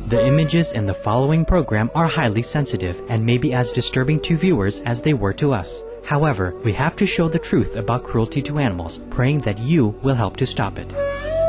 The images in the following program are highly sensitive and may be as disturbing to viewers as they were to us. However, we have to show the truth about cruelty to animals, praying that you will help to stop it.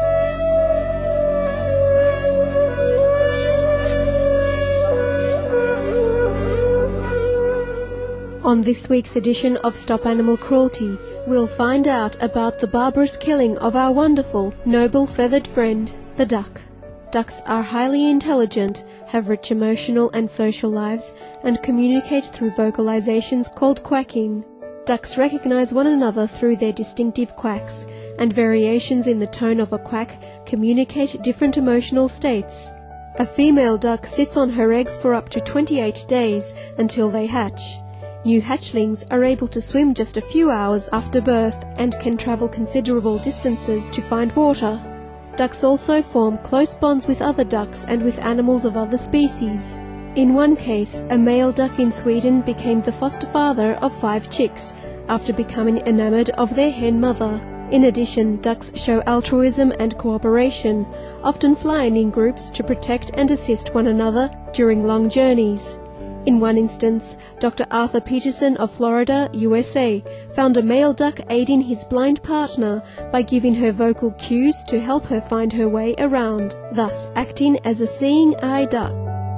On this week's edition of Stop Animal Cruelty, we'll find out about the barbarous killing of our wonderful, noble feathered friend, the duck. Ducks are highly intelligent, have rich emotional and social lives, and communicate through vocalizations called quacking. Ducks recognize one another through their distinctive quacks, and variations in the tone of a quack communicate different emotional states. A female duck sits on her eggs for up to 28 days until they hatch. New hatchlings are able to swim just a few hours after birth and can travel considerable distances to find water. Ducks also form close bonds with other ducks and with animals of other species. In one case, a male duck in Sweden became the foster father of 5 chicks after becoming enamored of their hen mother. In addition, ducks show altruism and cooperation, often flying in groups to protect and assist one another during long journeys. In one instance, Dr. Arthur Peterson of Florida, USA, found a male duck aiding his blind partner by giving her vocal cues to help her find her way around, thus acting as a seeing eye duck.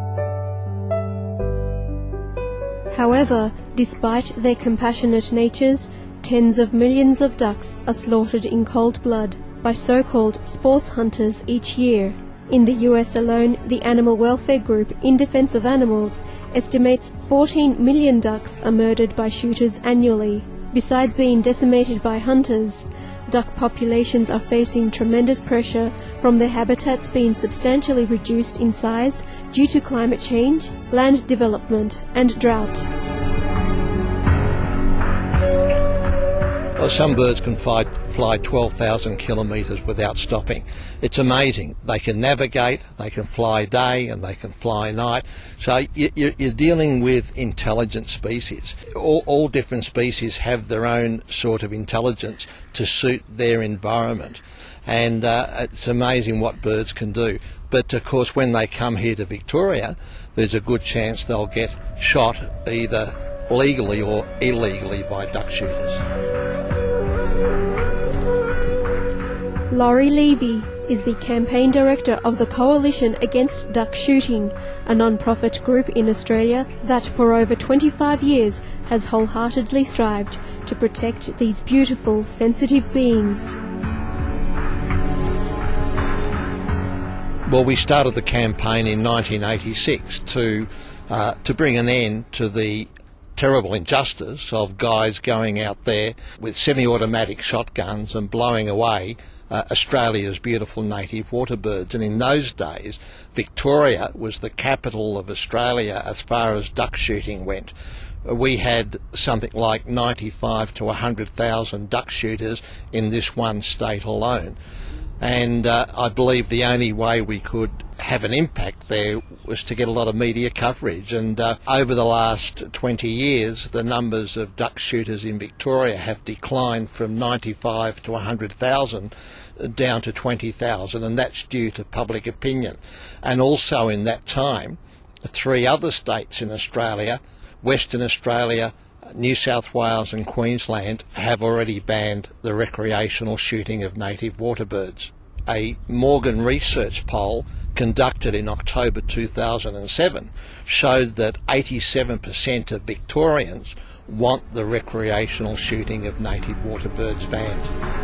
However, despite their compassionate natures, tens of millions of ducks are slaughtered in cold blood by so-called sports hunters each year. In the US alone, the animal welfare group In Defense of Animals estimates 14 million ducks are murdered by shooters annually. Besides being decimated by hunters, duck populations are facing tremendous pressure from their habitats being substantially reduced in size due to climate change, land development, and drought. Well, some birds can fly 12,000 kilometres without stopping. It's amazing. They can navigate, they can fly day and they can fly night. So you're dealing with intelligent species. All different species have their own sort of intelligence to suit their environment. And it's amazing what birds can do. But of course, when they come here to Victoria, there's a good chance they'll get shot either legally or illegally by duck shooters. Laurie Levy is the campaign director of the Coalition Against Duck Shooting, a non-profit group in Australia that for over 25 years has wholeheartedly strived to protect these beautiful, sensitive beings. Well, we started the campaign in 1986 to bring an end to the terrible injustice of guys going out there with semi-automatic shotguns and blowing away Australia's beautiful native water birds. And in those days, Victoria was the capital of Australia as far as duck shooting went. We had something like 95 to 100,000 duck shooters in this one state alone. And I believe the only way we could have an impact there was to get a lot of media coverage. And over the last 20 years, the numbers of duck shooters in Victoria have declined from 95 to 100,000 down to 20,000, and that's due to public opinion. And also in that time, 3 other states in Australia, Western Australia, New South Wales and Queensland, have already banned the recreational shooting of native water birds. A Morgan research poll conducted in October 2007 showed that 87% of Victorians want the recreational shooting of native water birds banned.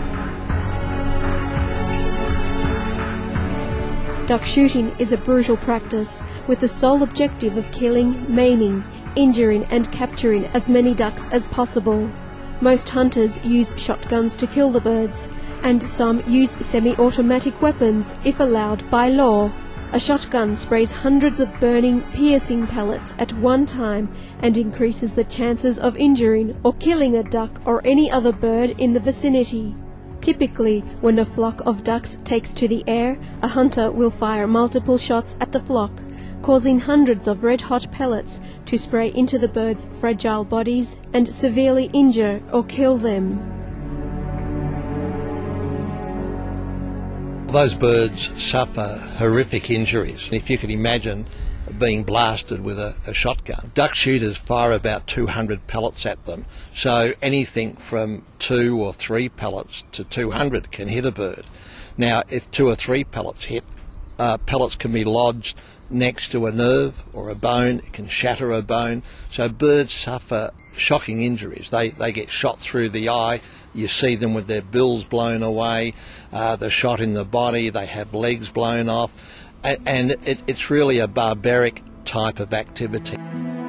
Duck shooting is a brutal practice with the sole objective of killing, maiming, injuring and capturing as many ducks as possible. Most hunters use shotguns to kill the birds, and some use semi-automatic weapons if allowed by law. A shotgun sprays hundreds of burning, piercing pellets at one time and increases the chances of injuring or killing a duck or any other bird in the vicinity. Typically, when a flock of ducks takes to the air, a hunter will fire multiple shots at the flock, causing hundreds of red-hot pellets to spray into the birds' fragile bodies and severely injure or kill them. Those birds suffer horrific injuries. If you can imagine being blasted with a shotgun. Duck shooters fire about 200 pellets at them, so anything from 2 or 3 pellets to 200 can hit a bird. Now, if 2 or 3 pellets hit, pellets can be lodged next to a nerve or a bone. It can shatter a bone. So birds suffer shocking injuries. They get shot through the eye. You see them with their bills blown away. They're shot in the body. They have legs blown off. And it's really a barbaric type of activity.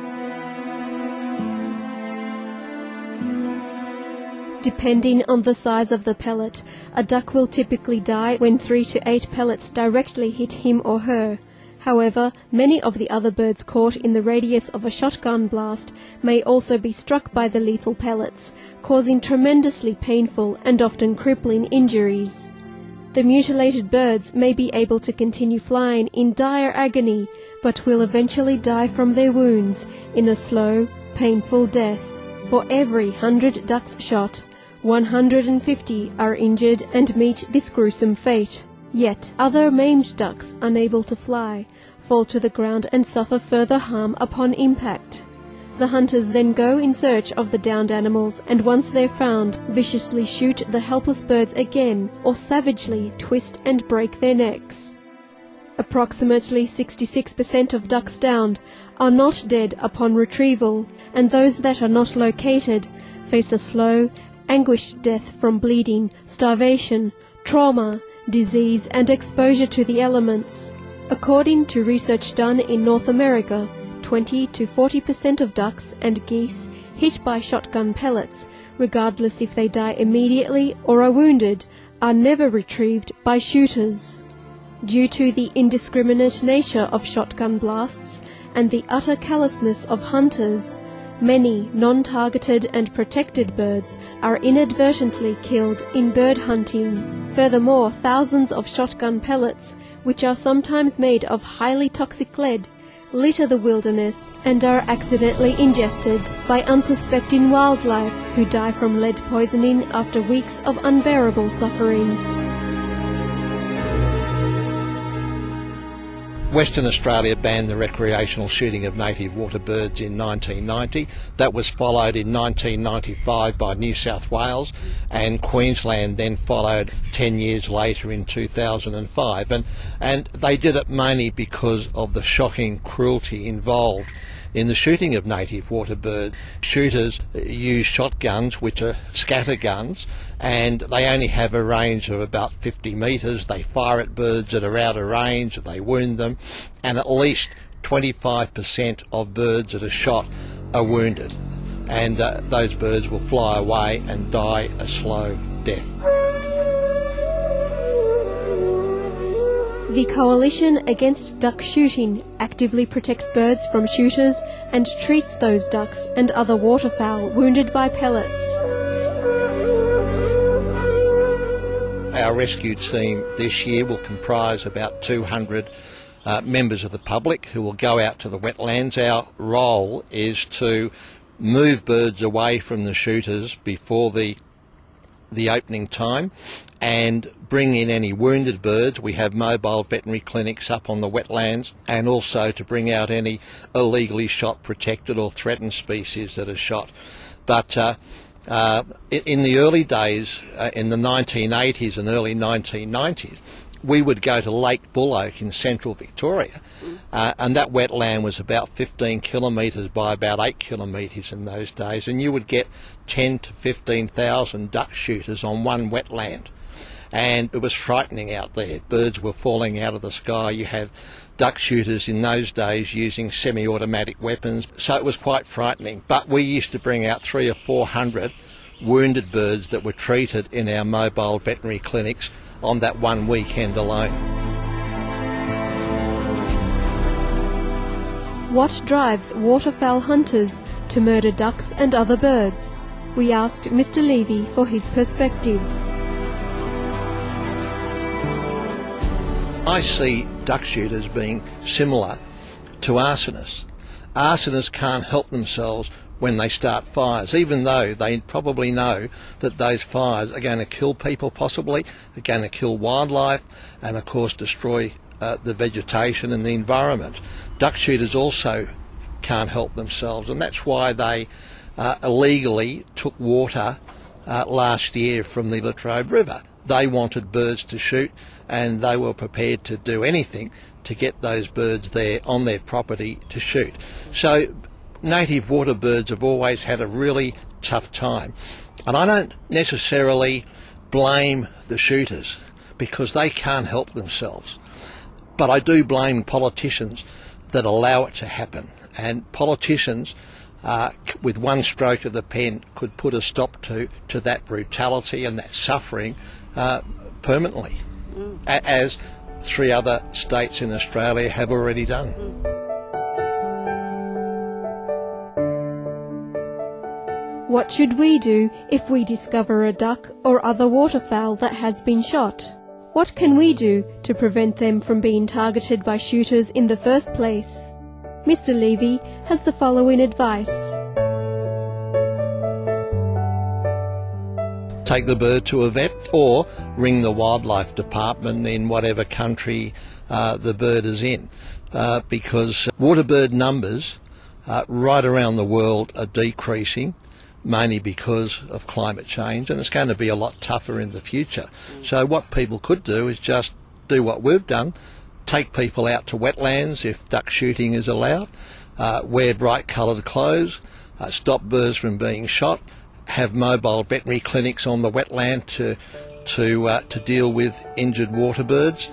Depending on the size of the pellet, a duck will typically die when 3 to 8 pellets directly hit him or her. However, many of the other birds caught in the radius of a shotgun blast may also be struck by the lethal pellets, causing tremendously painful and often crippling injuries. The mutilated birds may be able to continue flying in dire agony, but will eventually die from their wounds in a slow, painful death. For every 100 ducks shot, 150 are injured and meet this gruesome fate. Yet other maimed ducks, unable to fly, fall to the ground and suffer further harm upon impact. The hunters then go in search of the downed animals, and once they're found, viciously shoot the helpless birds again or savagely twist and break their necks. Approximately 66% of ducks downed are not dead upon retrieval, and those that are not located face a slow, anguished death from bleeding, starvation, trauma, disease and exposure to the elements. According to research done in North America, 20 to 40% of ducks and geese hit by shotgun pellets, regardless if they die immediately or are wounded, are never retrieved by shooters. Due to the indiscriminate nature of shotgun blasts and the utter callousness of hunters, many non-targeted and protected birds are inadvertently killed in bird hunting. Furthermore, thousands of shotgun pellets, which are sometimes made of highly toxic lead, litter the wilderness and are accidentally ingested by unsuspecting wildlife who die from lead poisoning after weeks of unbearable suffering. Western Australia banned the recreational shooting of native water birds in 1990. That was followed in 1995 by New South Wales, and Queensland then followed 10 years later in 2005. And they did it mainly because of the shocking cruelty involved in the shooting of native water birds. Shooters use shotguns, which are scatter guns, and they only have a range of about 50 metres. They fire at birds that are out of range, they wound them, and at least 25% of birds that are shot are wounded. And those birds will fly away and die a slow death. The Coalition Against Duck Shooting actively protects birds from shooters and treats those ducks and other waterfowl wounded by pellets. Our rescue team this year will comprise about 200 members of the public who will go out to the wetlands. Our role is to move birds away from the shooters before the opening time and bring in any wounded birds. We have mobile veterinary clinics up on the wetlands, and also to bring out any illegally shot, protected or threatened species that are shot. But in the early days, in the 1980s and early 1990s, we would go to Lake Bulloak in central Victoria, and that wetland was about 15 kilometres by about 8 kilometres in those days, and you would get 10 to 15,000 duck shooters on one wetland. And it was frightening out there. Birds were falling out of the sky. You had duck shooters in those days using semi-automatic weapons, so it was quite frightening. But we used to bring out 300 or 400 wounded birds that were treated in our mobile veterinary clinics on that one weekend alone. What drives waterfowl hunters to murder ducks and other birds? We asked Mr. Levy for his perspective. I see duck shooters being similar to arsonists. Arsonists can't help themselves when they start fires, even though they probably know that those fires are going to kill people, possibly, are going to kill wildlife, and of course destroy the vegetation and the environment. Duck shooters also can't help themselves, and that's why they illegally took water last year from the Latrobe River. They wanted birds to shoot, and they were prepared to do anything to get those birds there on their property to shoot. So native water birds have always had a really tough time, and I don't necessarily blame the shooters because they can't help themselves, but I do blame politicians that allow it to happen. And politicians, with one stroke of the pen, could put a stop to that brutality and that suffering permanently, as 3 other states in Australia have already done. What should we do if we discover a duck or other waterfowl that has been shot? What can we do to prevent them from being targeted by shooters in the first place? Mr. Levy has the following advice. Take the bird to a vet or ring the wildlife department in whatever country the bird is in, because water bird numbers right around the world are decreasing, mainly because of climate change, and it's going to be a lot tougher in the future. So what people could do is just do what we've done: take people out to wetlands if duck shooting is allowed, wear bright coloured clothes, stop birds from being shot, have mobile veterinary clinics on the wetland to deal with injured water birds.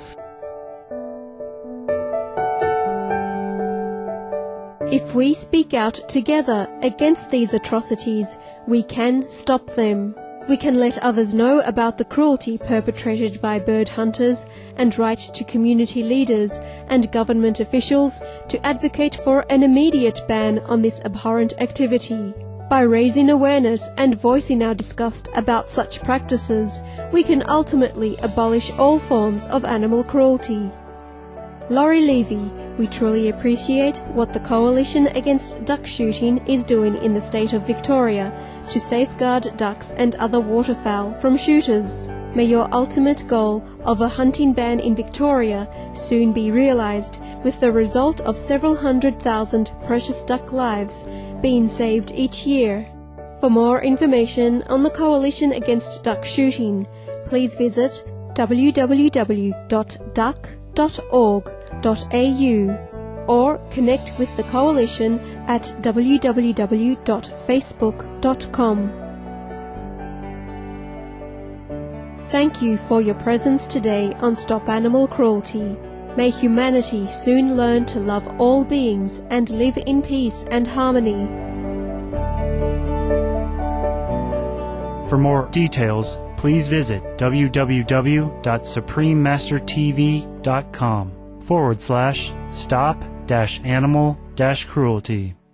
If we speak out together against these atrocities, we can stop them. We can let others know about the cruelty perpetrated by bird hunters and write to community leaders and government officials to advocate for an immediate ban on this abhorrent activity. By raising awareness and voicing our disgust about such practices, we can ultimately abolish all forms of animal cruelty. Laurie Levy, we truly appreciate what the Coalition Against Duck Shooting is doing in the state of Victoria to safeguard ducks and other waterfowl from shooters. May your ultimate goal of a hunting ban in Victoria soon be realised, with the result of several 100,000 precious duck lives being saved each year. For more information on the Coalition Against Duck Shooting, please visit www.duck.org.au or connect with the Coalition at www.facebook.com. Thank you for your presence today on Stop Animal Cruelty. May humanity soon learn to love all beings and live in peace and harmony. For more details, please visit www.suprememastertv.com/stop-animal-cruelty.